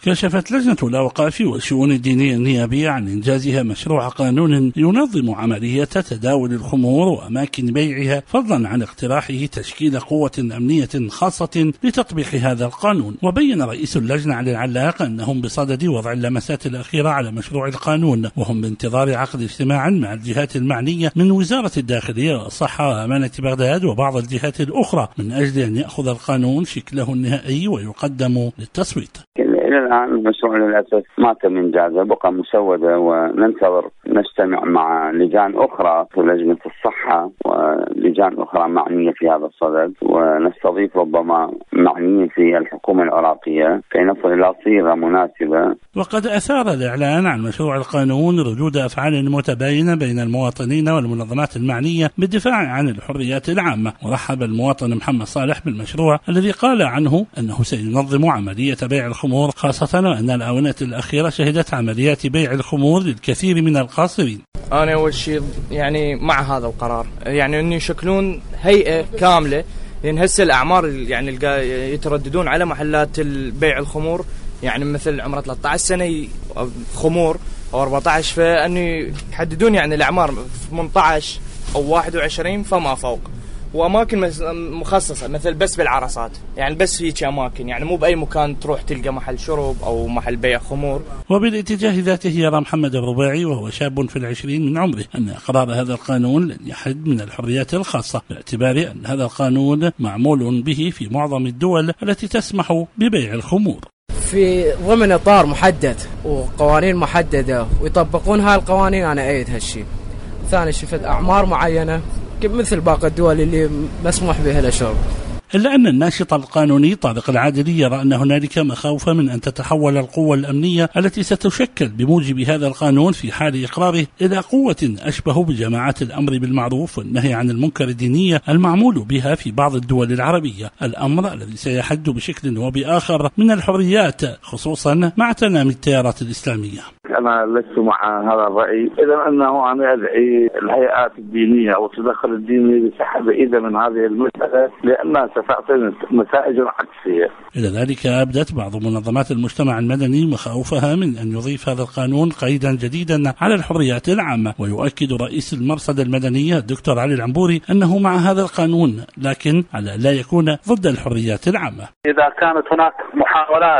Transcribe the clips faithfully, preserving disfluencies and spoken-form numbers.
كشفت لجنة الأوقاف والشؤون الدينية النيابية عن إنجازها مشروع قانون ينظم عملية تداول الخمور وأماكن بيعها، فضلا عن اقتراحه تشكيل قوة أمنية خاصة لتطبيق هذا القانون. وبين رئيس اللجنة علي العلاق أنهم بصدد وضع اللمسات الأخيرة على مشروع القانون، وهم بانتظار عقد اجتماع مع الجهات المعنية من وزارة الداخلية والصحة وأمانة بغداد وبعض الجهات الأخرى من أجل أن يأخذ القانون شكله النهائي ويقدم للتصويت. إلى الآن المشروع للأسف ما تم إنجازه، بقى مسودة، وننتظر نجتمع مع لجان أخرى في لجنة الصحة ولجان أخرى معنية في هذا الصدد، ونستضيف ربما معنيين في الحكومة العراقية كي نصل إلى صيغة مناسبة. وقد أثار الإعلان عن مشروع القانون ردود أفعال متباينة بين المواطنين والمنظمات المعنية بالدفاع عن الحريات العامة. ورحب المواطن محمد صالح بالمشروع الذي قال عنه أنه سينظم عملية بيع الخمور، خاصة وأن الآونة الأخيرة شهدت عمليات بيع الخمور للكثير من القاصرين. أنا أول شيء يعني مع هذا القرار، يعني أن يشكلون هيئة كاملة، لأن هسه الأعمار يعني يترددون على محلات بيع الخمور، يعني مثل عمره ثلاثة عشر سنة خمور أو أربعة عشر، فأنه يحددون يعني الأعمار ثمانية عشر أو واحد وعشرين فما فوق، وأماكن مخصصة مثل بس بالعرصات، يعني بس هيك أماكن، يعني مو بأي مكان تروح تلقى محل شرب أو محل بيع خمور. وبالاتجاه ذاته يرى محمد الرباعي وهو شاب في العشرين من عمره أن إقرار هذا القانون لن يحد من الحريات الخاصة، باعتبار أن هذا القانون معمول به في معظم الدول التي تسمح ببيع الخمور في ضمن إطار محدد وقوانين محددة، ويطبقون هاي القوانين. أنا أيد هالشيء. ثاني شفت أعمار معينة مثل باقي الدول اللي مسموح بها للشرب. إلا أن الناشط القانوني طارق العادلي يرى أن هنالك مخاوف من أن تتحول القوة الأمنية التي ستشكل بموجب هذا القانون في حال إقراره إلى قوة أشبه بجماعات الأمر بالمعروف والنهي عن المنكر الدينية المعمول بها في بعض الدول العربية، الأمر الذي سيحد بشكل وبآخر من الحريات، خصوصا مع تنامي التيارات الإسلامية. أنا لست مع هذا الرأي، إذا أنه أنا أدعي الهيئات الدينية أو التدخل الديني لسحب إيده من هذه المسألة، لأنها ستعطي نتائج عكسية. إلى ذلك أبدت بعض منظمات المجتمع المدني مخاوفها من أن يضيف هذا القانون قيدا جديدا على الحريات العامة. ويؤكد رئيس المرصد المدني الدكتور علي العنبوري أنه مع هذا القانون، لكن على لا يكون ضد الحريات العامة. إذا كانت هناك محاولات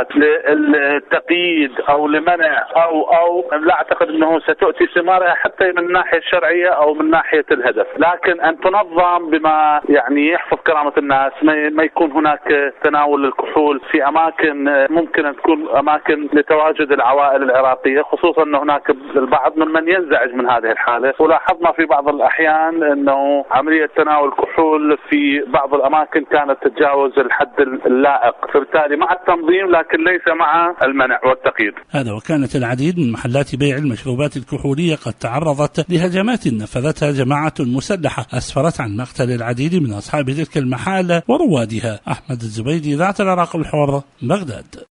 للتقييد أو لمنع أو أو لا أعتقد أنه ستؤتي ثمارها حتى من الناحية الشرعية أو من ناحية الهدف، لكن أن تنظم بما يعني يحفظ كرامة الناس، ما يكون هناك تناول الكحول في أماكن ممكن أن تكون أماكن لتواجد العوائل العراقية، خصوصا أن هناك البعض ممن ينزعج من هذه الحالة. ولاحظنا في بعض الأحيان أنه عملية تناول الكحول في بعض الأماكن كانت تتجاوز الحد اللائق، فبالتالي مع التنظيم لكن ليس مع المنع والتقييد. هذا وكانت العديد من محلات بيع المشروبات الكحولية قد تعرضت لهجمات نفذتها جماعة مسلحة أسفرت عن مقتل العديد من أصحاب تلك المحال وروادها. أحمد الزبيدي، ذات العراق الحر، بغداد.